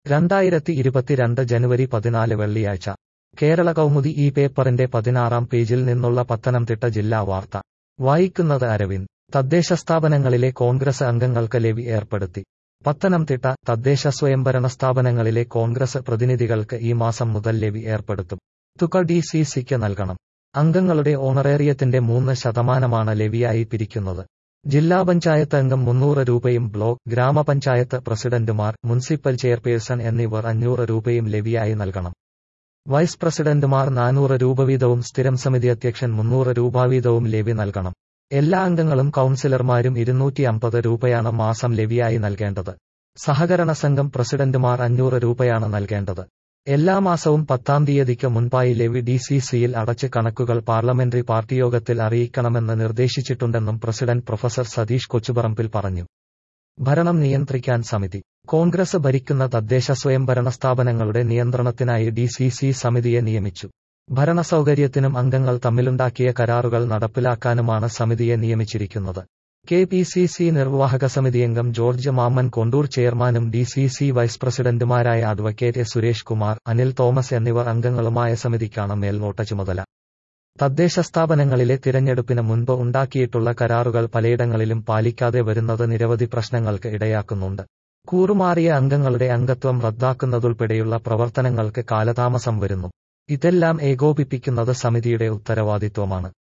2022 ജനുവരി 14 വെള്ളിയാഴ്ച കേരള കൗമുദി ഈ പേപ്പറിന്റെ 16-ാം പേജിൽ നിന്നുള്ള പത്തനംതിട്ട ജില്ലാ വാർത്ത വായിക്കുന്നത് അരവിന്ദ്. തദ്ദേശ സ്ഥാപനങ്ങളിലെ കോൺഗ്രസ് അംഗങ്ങൾക്ക് ലെവി ഏർപ്പെടുത്തി. പത്തനംതിട്ട തദ്ദേശ സ്വയംഭരണ സ്ഥാപനങ്ങളിലെ കോൺഗ്രസ് പ്രതിനിധികൾക്ക് ഈ മാസം മുതൽ ലെവി ഏർപ്പെടുത്തും. തുക DCCക്ക് നൽകണം. അംഗങ്ങളുടെ ഓണറേറിയത്തിന്റെ 3% ലെവിയായി പിരിക്കുന്നത്. ജില്ലാ പഞ്ചായത്ത് അംഗം 300 രൂപയും ബ്ലോക്ക് ഗ്രാമപഞ്ചായത്ത് പ്രസിഡന്റുമാർ മുനിസിപ്പൽ ചെയർപേഴ്സൺ എന്നിവർ 500 രൂപയും ലെവിയായി നൽകണം. വൈസ് പ്രസിഡന്റുമാർ 400 രൂപ വീതവും സ്ഥിരം സമിതി അധ്യക്ഷൻ 300 രൂപ വീതവും ലെവി നൽകണം. എല്ലാ അംഗങ്ങളും കൗൺസിലർമാരും 250 രൂപയാണ് മാസം ലെവിയായി നൽകേണ്ടത്. സഹകരണ സംഘം പ്രസിഡന്റുമാർ 500 രൂപയാണ് നൽകേണ്ടത്. എല്ലാ മാസവും 10-ാം തീയതിക്ക് മുൻപായി ലെവി DCCയിൽ അടച്ച് കണക്കുകൾ പാർലമെന്ററി പാർട്ടി യോഗത്തിൽ അറിയിക്കണമെന്ന് നിർദ്ദേശിച്ചിട്ടുണ്ടെന്നും പ്രസിഡന്റ് പ്രൊഫസർ സതീഷ് കൊച്ചുപറമ്പിൽ പറഞ്ഞു. ഭരണം നിയന്ത്രിക്കാൻ സമിതി. കോൺഗ്രസ് ഭരിക്കുന്ന തദ്ദേശ സ്വയംഭരണ സ്ഥാപനങ്ങളുടെ നിയന്ത്രണത്തിനായി DCC സമിതിയെ നിയമിച്ചു. ഭരണസൗകര്യത്തിനും അംഗങ്ങൾ തമ്മിലുണ്ടാക്കിയ കരാറുകൾ നടപ്പിലാക്കാനുമാണ് സമിതിയെ നിയമിച്ചിരിക്കുന്നത്. KPCC നിർവാഹക സമിതിയംഗം ജോർജ് മാമ്മൻ കൊണ്ടൂർ ചെയർമാനും DCC വൈസ് പ്രസിഡന്റുമാരായ അഡ്വക്കേറ്റ് സുരേഷ് കുമാർ, അനിൽ തോമസ് എന്നിവർ അംഗങ്ങളുമായ സമിതിക്കാണ് മേൽനോട്ട ചുമതല. തദ്ദേശ സ്ഥാപനങ്ങളിലെ തിരഞ്ഞെടുപ്പിന് മുൻപ് ഉണ്ടാക്കിയിട്ടുള്ള കരാറുകൾ പലയിടങ്ങളിലും പാലിക്കാതെ വരുന്നത് നിരവധി പ്രശ്നങ്ങൾക്ക് ഇടയാക്കുന്നുണ്ട്. കൂറുമാറിയ അംഗങ്ങളുടെ അംഗത്വം റദ്ദാക്കുന്നതുൾപ്പെടെയുള്ള പ്രവർത്തനങ്ങൾക്ക് കാലതാമസം വരുന്നു. ഇതെല്ലാം ഏകോപിപ്പിക്കുന്നത് സമിതിയുടെ ഉത്തരവാദിത്വമാണ്.